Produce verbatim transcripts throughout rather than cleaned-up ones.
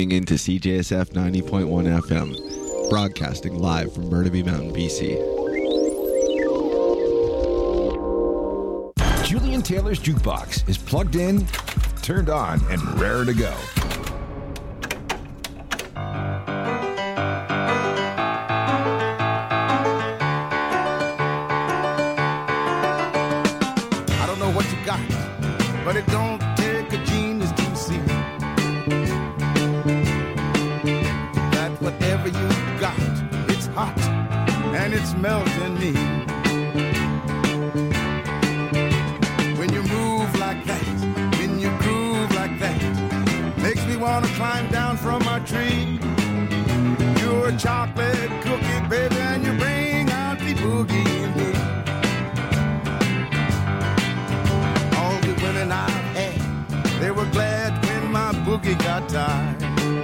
Into C J S F ninety point one F M, broadcasting live from Burnaby Mountain, B C. Julian Taylor's Jukebox is plugged in, turned on, and raring to go. I don't know what you got, but it don't take a genius to see that whatever you got, it's hot and it's melting me. When you move like that, when you groove like that, makes me want to climb down from my tree. You're a chocolate cookie, baby, and you bring out the boogie in me. All the women I've had, they were glad when my boogie got tired.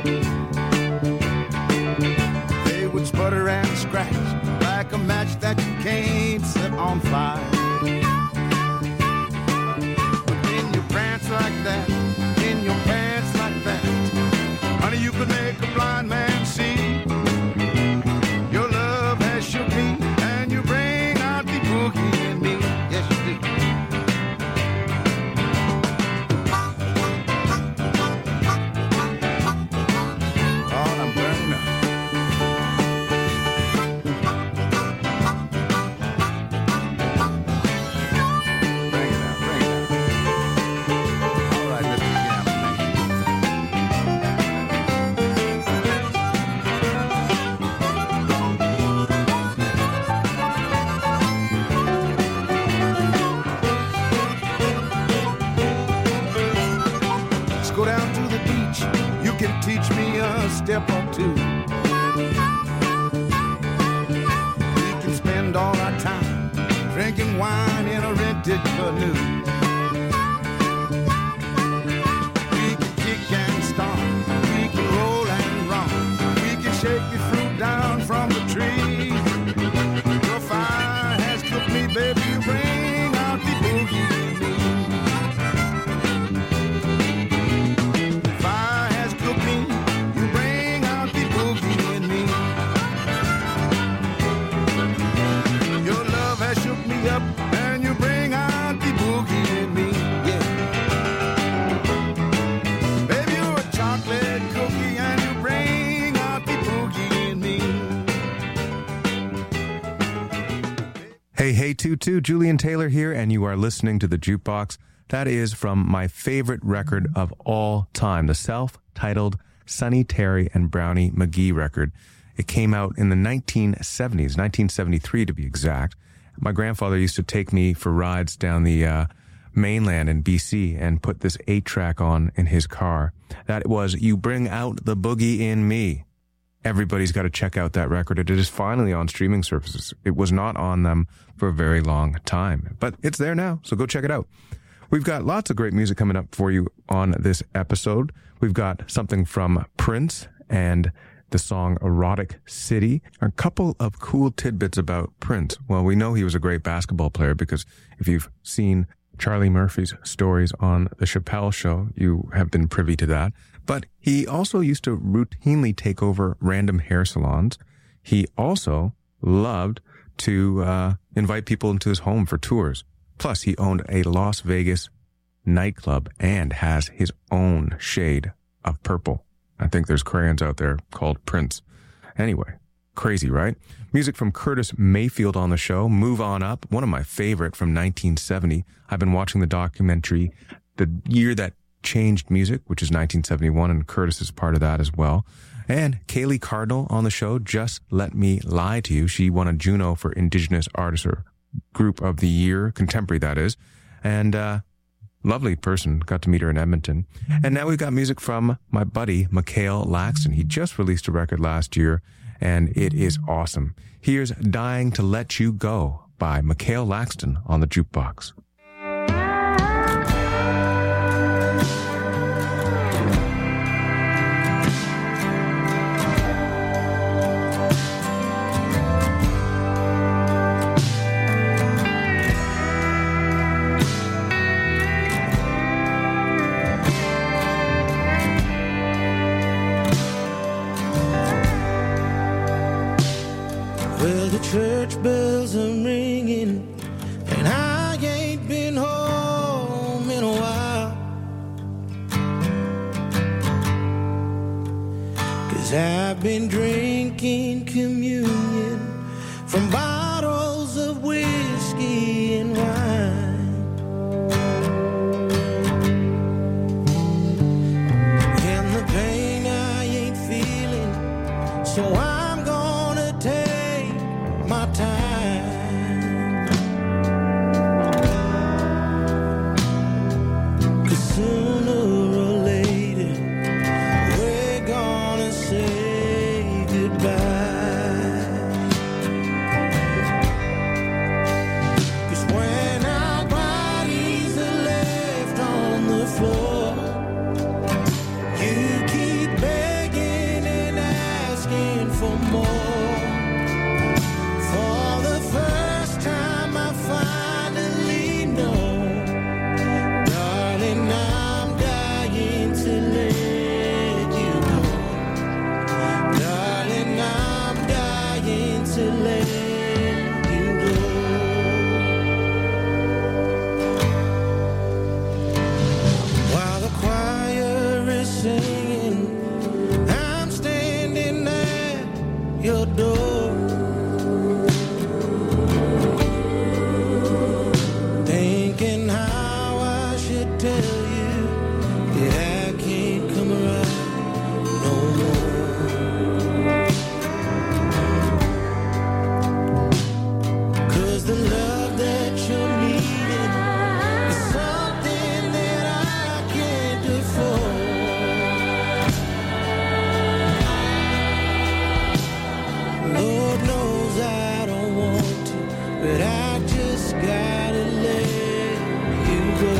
They would sputter and scratch like a match that you can't set on fire. But when you prance like that, in your pants like that, honey, you could make a blind man see. Your love has shook me, and you bring out the boogie in me. Yes, you do. Oh, I'm burning up. Bring it out, bring it out. All right, let's begin, Let's go down to the beach. You can teach me a step or two. We can spend all our time drinking wine in a rented canoe. We can kick and stomp. We can roll and romp. We can shake the fruit down from the tree. Your fire has cooked me, baby. You bring out the boogie in me. Fire has cooked me. You bring out the boogie in me. Your love has shook me up, and you bring out the boogie in me. Yeah. Baby, you're a chocolate cookie, and you bring out the boogie in me. Hey, hey, Tutu, Julian Taylor here, and you are listening to The Jukebox. That is from my favorite record of all time, the self-titled Sonny Terry and Brownie McGhee record. It came out in the nineteen seventies, nineteen seventy-three to be exact. My grandfather used to take me for rides down the uh, mainland in B C and put this eight-track on in his car. That was You Bring Out the Boogie in Me. Everybody's got to check out that record. It is finally on streaming services. It was not on them for a very long time, but it's there now, so go check it out. We've got lots of great music coming up for you on this episode. We've got something from Prince and the song Erotic City. A couple of cool tidbits about Prince. Well, we know he was a great basketball player because if you've seen Charlie Murphy's stories on The Chappelle Show, you have been privy to that. But he also used to routinely take over random hair salons. He also loved to uh, invite people into his home for tours. Plus, he owned a Las Vegas nightclub and has his own shade of purple. I think there's crayons out there called Prince. Anyway, crazy, right? Music from Curtis Mayfield on the show. Move On Up, one of my favorite from nineteen seventy. I've been watching the documentary The Year That Changed Music, which is nineteen seventy-one, and Curtis is part of that as well. And Kaylee Cardinal on the show, Just Let Me Lie to You. She won a Juno for Indigenous Artist or Group of the Year, contemporary that is. And uh lovely person, got to meet her in Edmonton. And now we've got music from my buddy, Mikhail Laxton. He just released a record last year, and it is awesome. Here's Dying to Let You Go by Mikhail Laxton on the Jukebox. the church bells are ringing, and I ain't been home in a while. 'Cause I've been drinking communion from bottles of whiskey and wine. And the pain I ain't feeling, so I'm gonna take my time. 'Cause sooner or later we're gonna say goodbye. 'Cause when our bodies are left on the floor, you keep begging and asking for more. For the first time I finally know, darling, I'm dying to let you go. Darling, I'm dying to let you go. While the choir is singing, I'm standing at your door, thinking how I should tell you that I can't come around no more. 'Cause the love that you're needing is something that I can't afford. Lord knows I don't want to, but I just gotta let you go.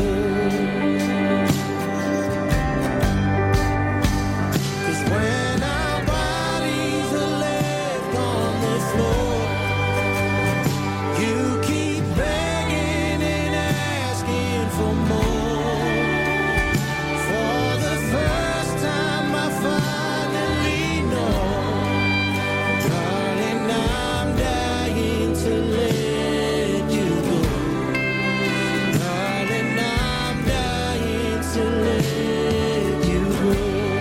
'Cause when our bodies are left on the floor, you keep begging and asking for more. For the first time I finally know, darling, I'm dying to let you go. Darling, I'm dying to let you go.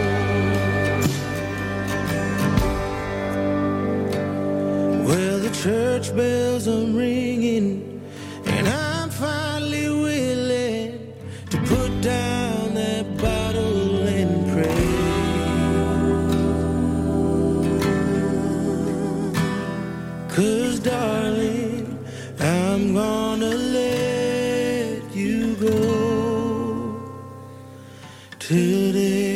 Well, the church bells are ringing, and I'm finally willing to put down that bottle and pray. 'Cause darling, I'm gonna let you go today.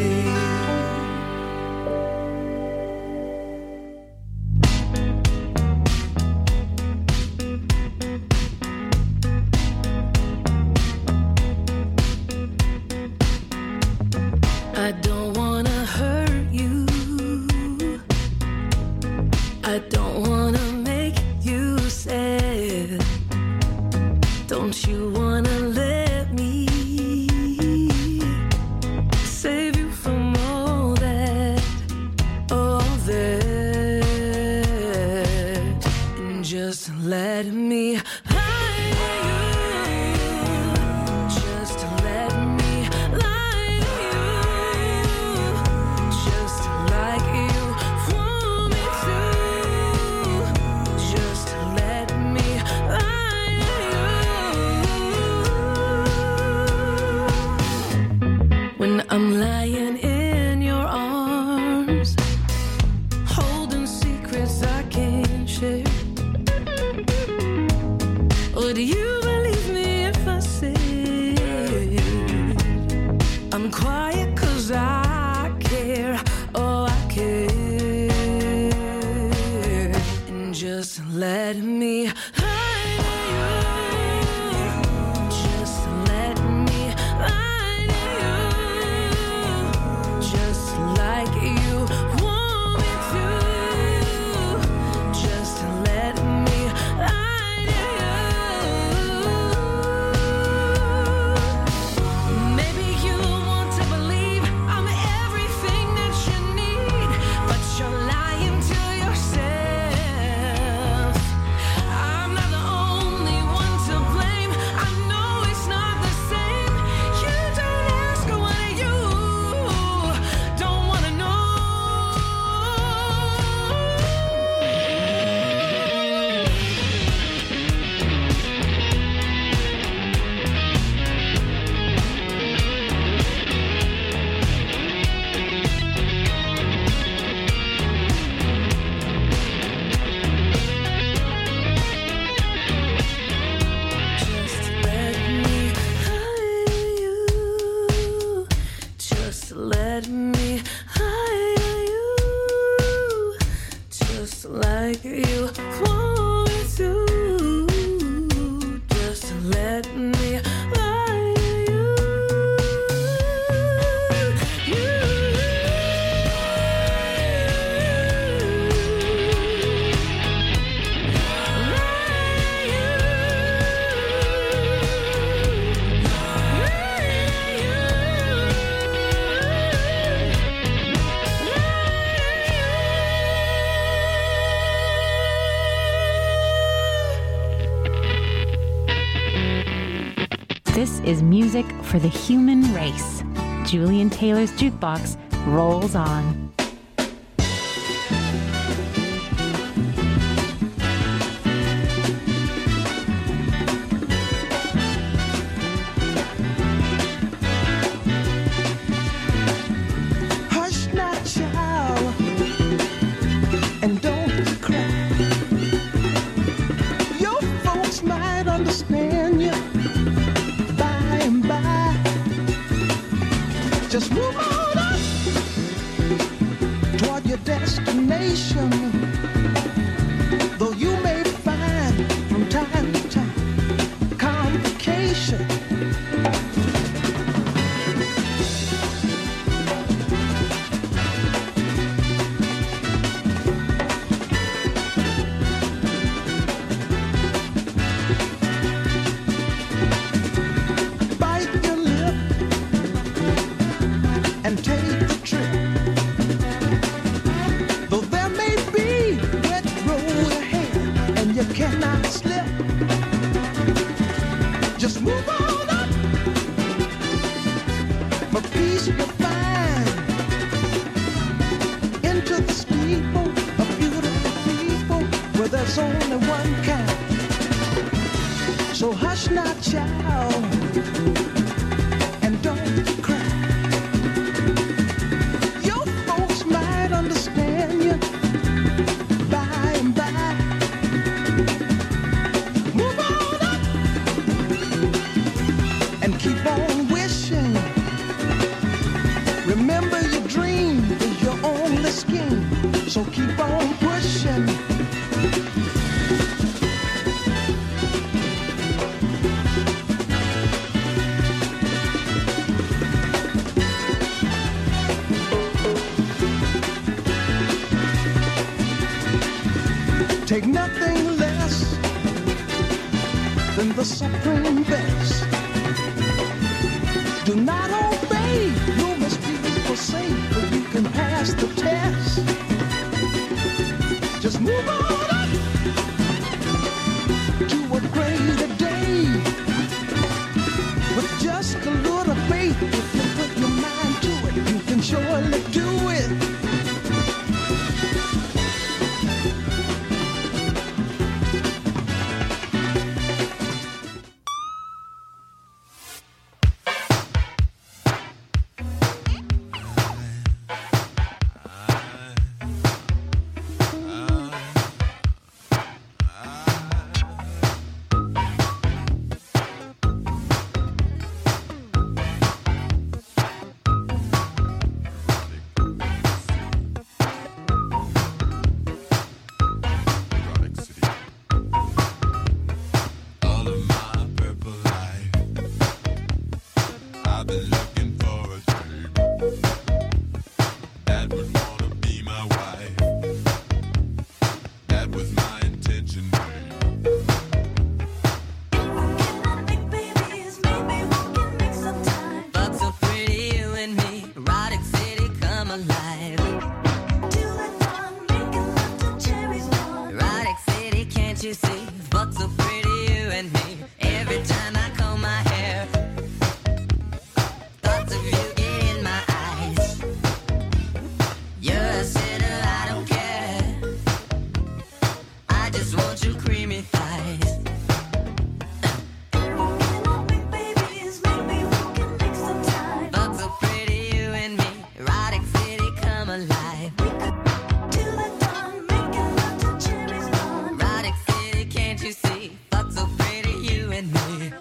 I don't wanna hurt you. I don't wanna make you sad. Don't you wanna let me save you from all that, all that, and just let me hide you. Just let me lie you, just like you want me to. Just let me lie you. When I'm lying in your arms, holding secrets I can't share. Would you believe me if I said I'm quiet 'cause I care, oh I care, and just let me hide you. Just let me hide you, just like you want me to. Just let me hide you. Maybe you want to believe I'm everything that you need, but you're lying to yourself. like you wanted to. Just let me lie to you. This is music for the human race. Julian Taylor's Jukebox rolls on. Hush now, child, and don't cry. Your folks might understand you by and by. Just move on up toward your destination. Though you may find from time to time complication. Bite your lip and take the trip. Though there may be wet road ahead and you cannot slip, just move on up. For peace you'll find into the steeple of beautiful people where there's only one kind. So hush now, child, and don't cry. Your folks might understand you by and by. Move on up and keep on wishing. Remember your dream is your only scheme, so keep on pushing. Take nothing less than the supreme best. Do not obey, you must be forsake, but you can pass the test. Just move on up to a greater day. With just a little faith, if you put your mind to it, you can surely do it. All of my purple life, I've been looking for a dream that would wanna be my wife. That was my intention, babe. Fuck so pretty, you and me. Erotic city, come alive. Erotic city, can't you see? Fuck so pretty, you and me. Every time I comb my hair, thoughts of you get in my eyes. You're a sinner, I don't care. I just want your creamy thighs. Fuck so pretty, you and me. Erotic city, come alive. Erotic city, can't you see? Fuck so pretty, you and me.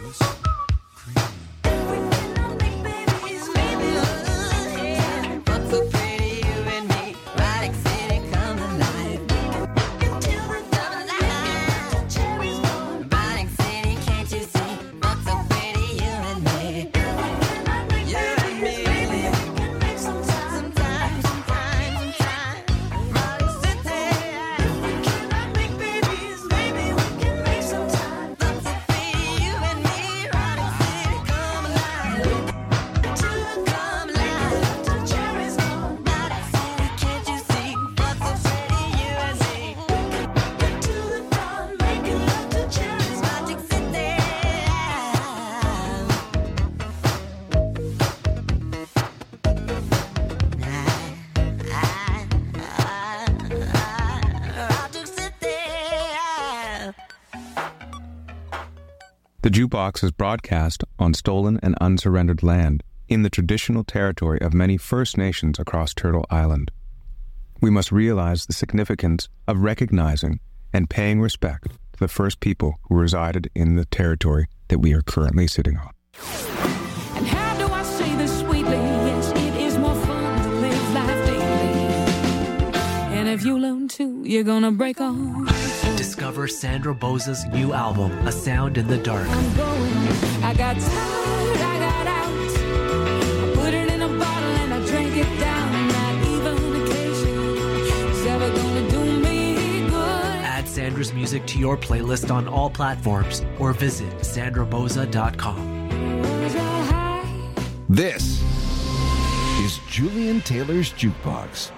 The Jukebox is broadcast on stolen and unsurrendered land in the traditional territory of many First Nations across Turtle Island. We must realize the significance of recognizing and paying respect to the first people who resided in the territory that we are currently sitting on. And how do I say this sweetly? Yes, it is more fun to live life daily. And if you learn to, you're gonna break on. Discover Sandra Boza's new album, A Sound in the Dark. I'm going, I got tired, I got out. I put it in a bottle and I drank it down. Not even occasion is ever gonna do me good. Add Sandra's music to your playlist on all platforms or visit sandra boza dot com. This is Julian Taylor's Jukebox.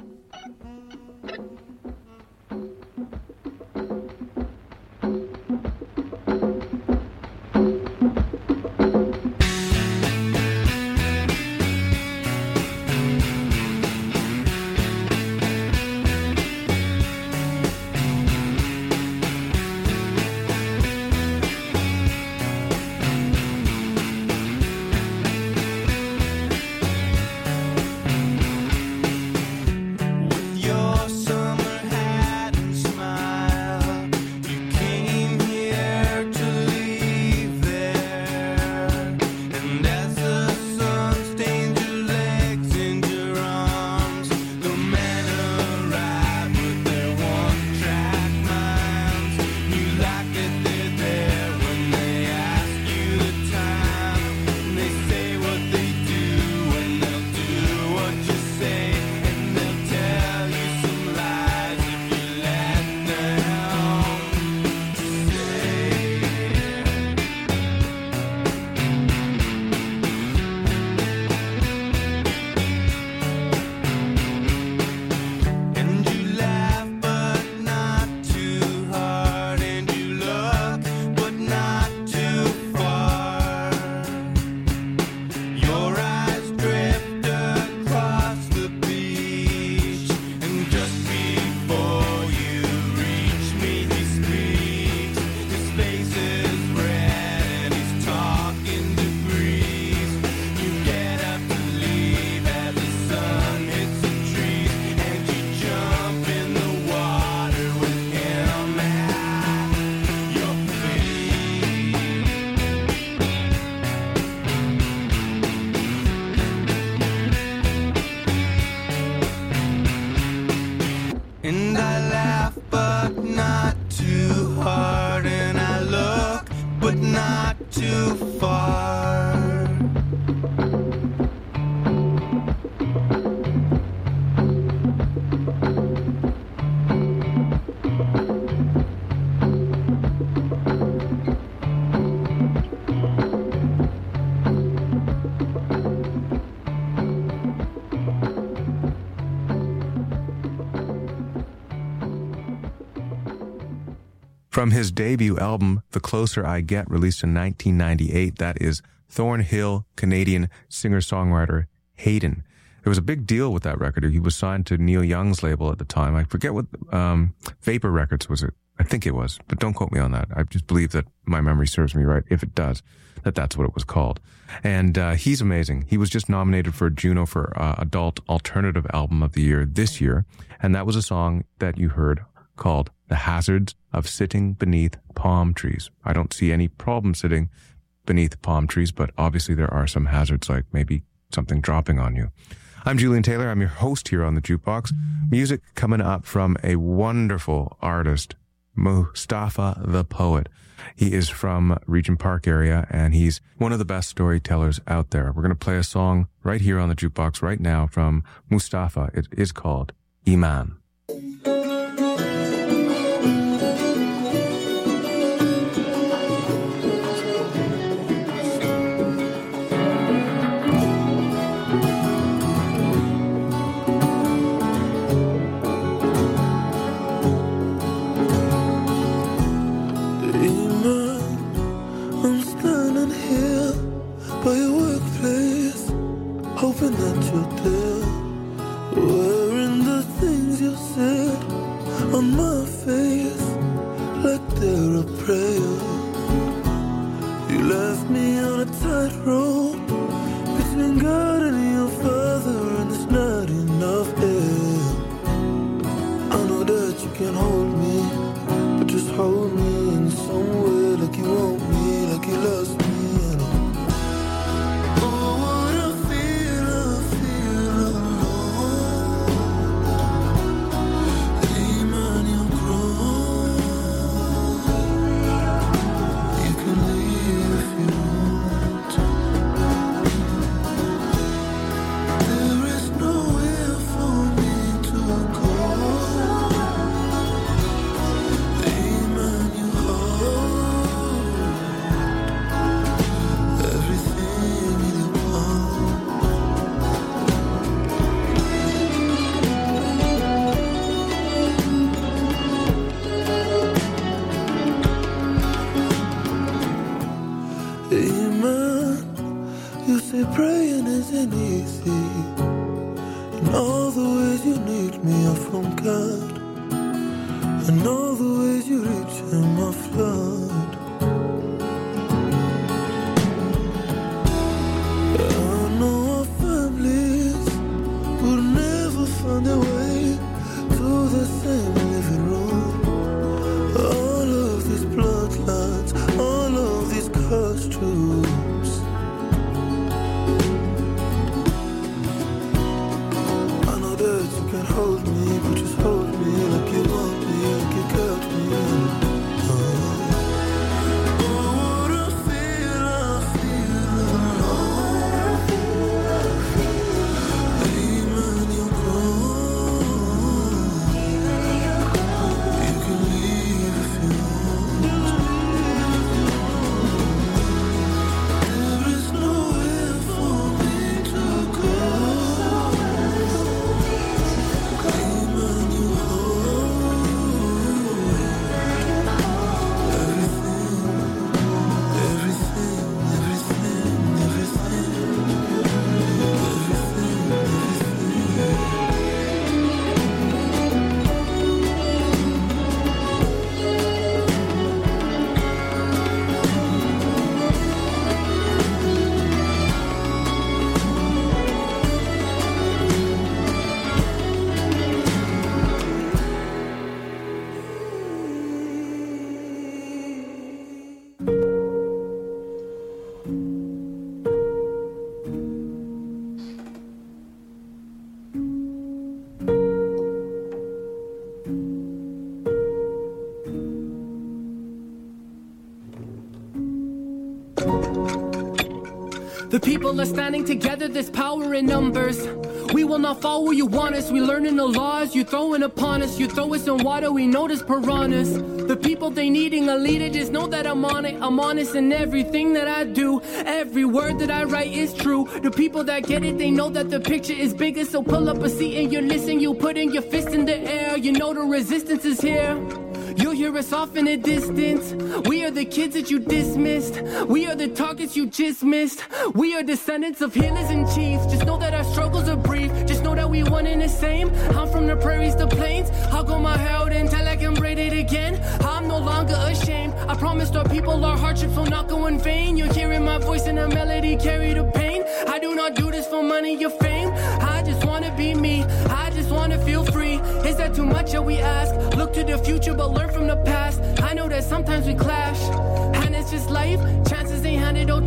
From his debut album, The Closer I Get, released in nineteen ninety-eight, that is Thornhill Canadian singer-songwriter Hayden. There was a big deal with that record. He was signed to Neil Young's label at the time. I forget what, um, Vapor Records was it? I think it was, but don't quote me on that. I just believe that my memory serves me right, if it does, that that's what it was called. And uh, he's amazing. He was just nominated for a Juno for uh, Adult Alternative Album of the Year this year, and that was a song that you heard called The Hazards of Sitting Beneath Palm Trees. I don't see any problem sitting beneath palm trees, but obviously there are some hazards like maybe something dropping on you. I'm Julian Taylor. I'm your host here on the Jukebox. Music coming up from a wonderful artist, Mustafa the Poet. He is from Regent Park area, and he's one of the best storytellers out there. We're going to play a song right here on the Jukebox right now from Mustafa. It is called Iman. Hoping that you're there, wearing the things you said on my face, like they're a prayer. You left me on a tightrope between God and your father, and there's not enough air. I know that you can hold me, but just hold me in some way, like you want me, like you lost me. Praying isn't easy, and all the ways you need me are from God, and all the ways you reach in my flood. I know our families would never find their way to the same living room. All of these bloodlines, all of these costumes. Hold me, but just hold me like you want me, like you got me. Oh, oh what I feel, I feel alone. Even you grow, you can leave if you want. There is nowhere for me to go. The people are standing together, there's power in numbers. We will not fall where you want us. We learning the laws you throwing upon us. You throw us in water, we know there's piranhas. The people they needing a leader, just know that I'm on it. I'm honest in everything that I do. Every word that I write is true. The people that get it, they know that the picture is bigger. So pull up a seat and you listen. You putting your fist in the air. You know the resistance is here. You'll hear us off in the distance. We are the kids that you dismissed. We are the targets you just missed. We are descendants of healers and chiefs. Just know that our struggles are brief. Just know that we one and the same. I'm from the prairies, the plains. I'll go my hair out until I can braid it again. I'm no longer ashamed. I promised our people our hardships will not go in vain. You're hearing my voice and a melody carry the pain. I do not do this for money or fame. I just wanna be me. I just wanna feel free. Is that too much that we ask? Look to the future but learn from the past. I know that sometimes we clash, and it's just life. Chances ain't handed out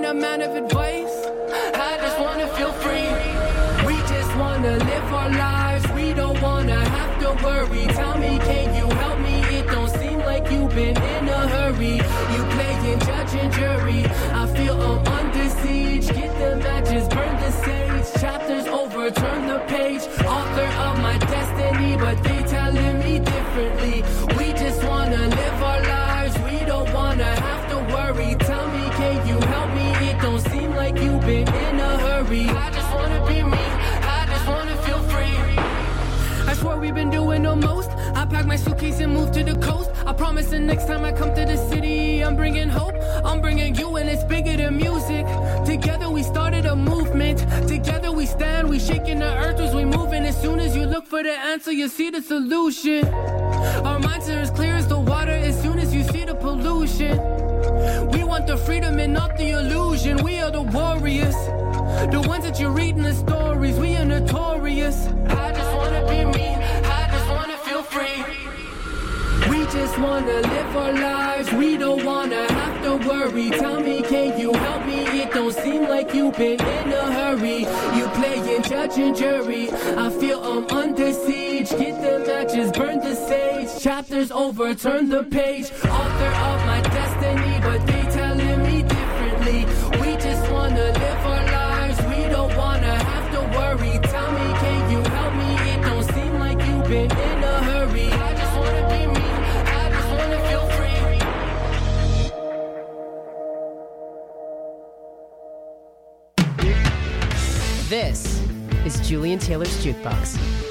a man of advice. I just wanna feel free. We just wanna live our lives. We don't wanna have to worry. Tell me, can you help me? It don't seem like you've been in a hurry. You playing judge and jury. I feel I'm under siege. Get the matches, burn the sage. Chapters over, turn the page. Author of my destiny, but they telling me differently. We just wanna live our lives. We don't wanna have to worry. Tell me, can you help me? It don't seem like you've been in a hurry. I just wanna be me. I just wanna feel free. I swear we've been doing the most. I pack my suitcase and move to the coast. I promise the next time I come to the city, I'm bringing hope. I'm bringing you, and it's bigger than music. Together we started a movement. Together we stand, we shaking the earth as we moving. As soon as you look for the answer, you see the solution. Our minds are as clear as the water as soon as you see the pollution. We want the freedom and not the illusion. We are the warriors, the ones that you read in the stories. We are notorious. I just wanna be me. I just wanna feel free. We just wanna live our lives. We don't wanna have to worry. Tell me, can you help me? It don't seem like you've been in a hurry. You playing judge and jury. I feel I'm under siege. Get the matches, burn the sage. Chapters over, turn the page. Author of my destiny, but they telling me differently. We just wanna live our lives. We don't wanna have to worry. Tell me, can you help me? It don't seem like you've been in a hurry. I just wanna be me. I just wanna feel free. This is Julian Taylor's Jukebox.